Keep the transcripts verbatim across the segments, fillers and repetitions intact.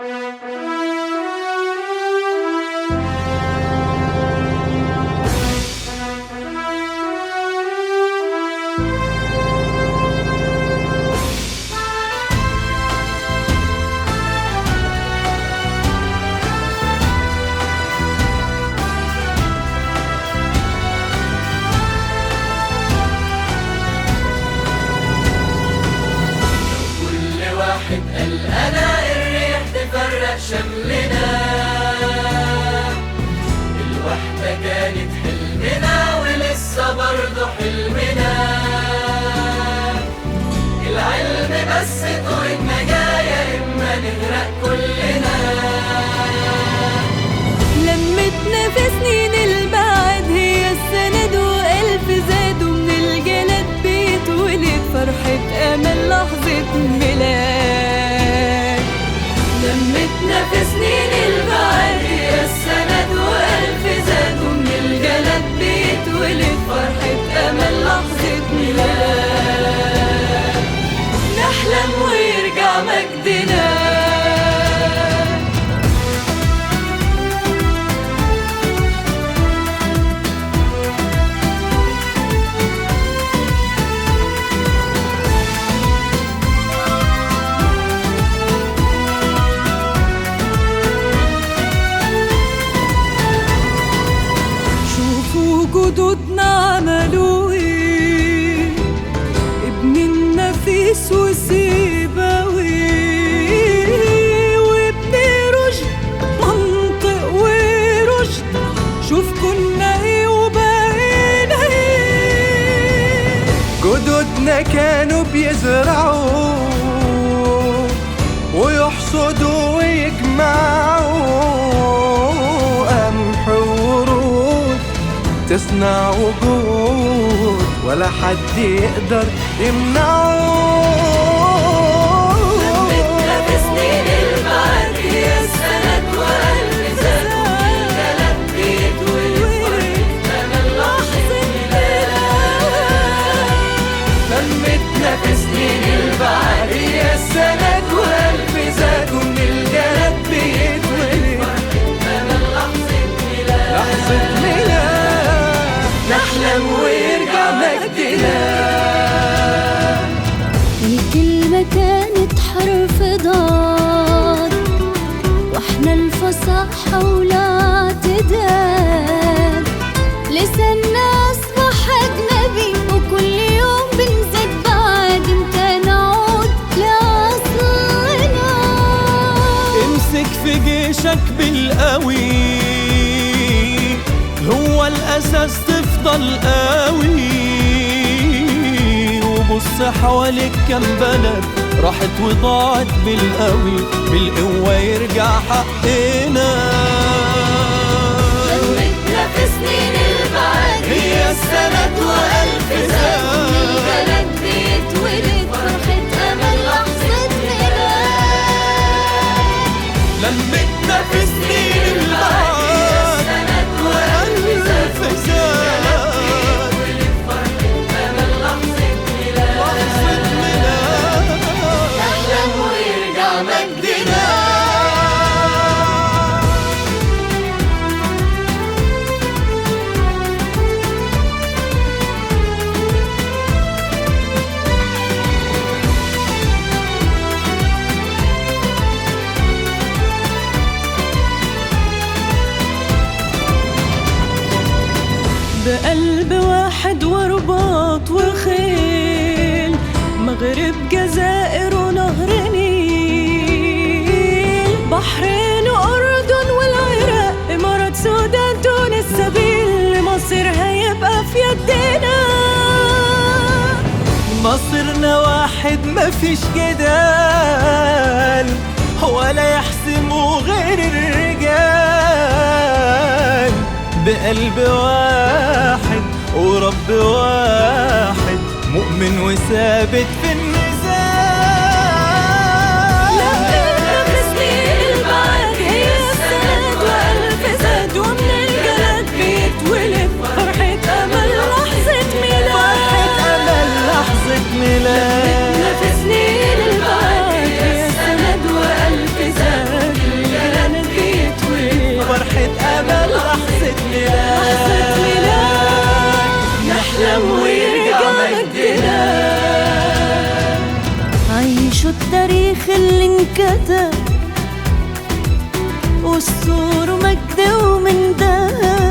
أنا الريح تفرق شملنا، الوحدة كانت حلمنا ولسه برضه حلمنا، العلم بس طريق نجاة إما نغرق كلنا. لمتنا في سنين البعد هي السند وألف زاد، ومن الجلد بيتولد فرحة أمل لحظة ميلاد. لمتنا في سنين البعد هي السند وألف زاد، ومن الجلد بيتولد فرحة أمل لحظة ميلاد، نحلم ويرجع مجدنا. جدودنا عملوا ايه، ابن النفيس وسيبوي وابن رشد منطق ورشد، شوف كنا ايه وبقينا ايه. جدودنا كانوا بيزرعوا ويحصدوا ويجمعوا قمح ورود، تصنع وجود ولا حد يقدر يمنعه. لمتنا في سنين البعد هي السند وألف زاد، ومن الجلد بيتولد فرحة أمل لحظة ميلاد. لمتنا في سنين البعد هي السند وألف زاد، ومن الجلد بيتولد فرحة أمل لحظة ميلاد، لحظة ميلاد، نحلم ويرجع مجدنا. الكلمة كانت حرف ضاد، واحنا الفصاحة والاعتدال، لساننا أصبح أجنبي وكل يوم بنزيد بعد امتى نعود لأصلنا. امسك في جيشك بالقوي، هو الأساس تفضل قوي، وبص حواليك كم بلد راحت وضاعت بالقوي، بالقوة يرجع حقنا. لمتنا في سنين البعد هي السند وألف زاد، ومن الجلد بيتولد فرحة أمل لحظة ميلاد. لمتنا في سنين البعد بقلب واحد ورباط وخيل، مغرب جزائر ونهر نيل، بحرين وأردن والعراق إمارات سودان تونس سبيل، مصير هيبقى في يدنا. مصيرنا واحد مفيش جدال، ولا يحسموا غير الرجال، بقلب واحد ورب واحد، مؤمن وثابت في النزال. لمتنا في سنين البعد هي السند وألف زاد، ومن الجلد بيتولد فرحة أمل لحظة ميلاد، فرحة أمل لحظة ميلاد. لمتنا في سنين البعد هي السند وألف زاد، والسور ومجد ومن ده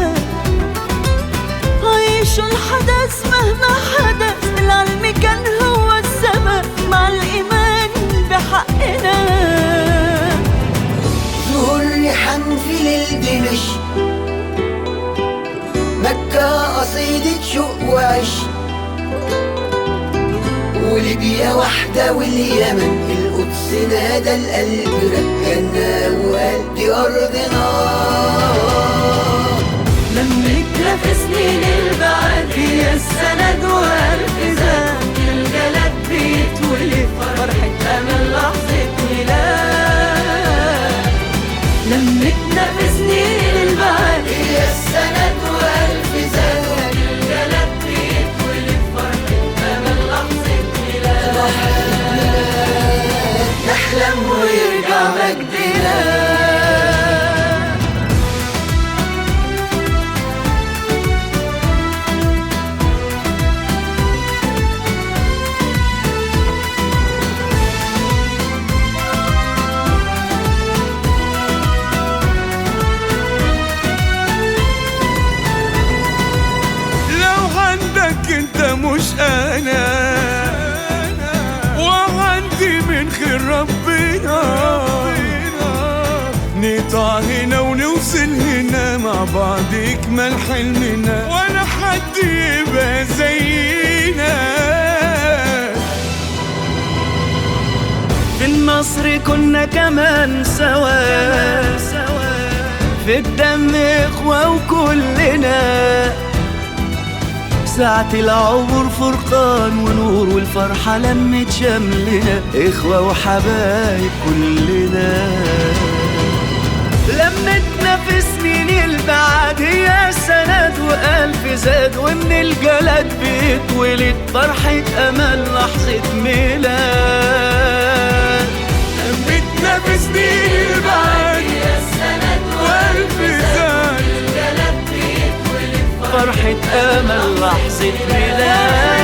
عيشوا الحدث مهما حدث، العلم كان هو السبب مع الإيمان بحقنا. ظهور ريحان في ليل دمشق، مكة قصيدة شوق وعشق، وليبيا واحدة واليمن القدس نادى القلب رجعنا وقال دي أرضنا. لمتنا في سنين البعد هي السند وألف زاد، الجلد بيتولد فرحة أمل لحظة ميلاد. لمتنا في سنين البعد هي السند وألف زاد، الجلد بيتولد فرحة أمل لحظة ميلاد. نحلم ويرجع مجدنا. انت مش انا، وعندي من خير ربنا نقطع هنا ونوصل هنا مع بعض اكمل حلمنا، ولا حد يبقى زينا. في النصر كنا كمان سوا، في الدم اخوة وكلنا، ساعة العبور فرقان ونور والفرحة لمت شملنا، إخوة وحبايب كلنا. لمتنا في سنين البعد هي سند وألف زاد، ومن الجلد بيتولد فرحة أمل لحظة ميلاد. لمتنا في سنين البعد هي سند وألف زاد، فرحة أمل لحظة ميلاد.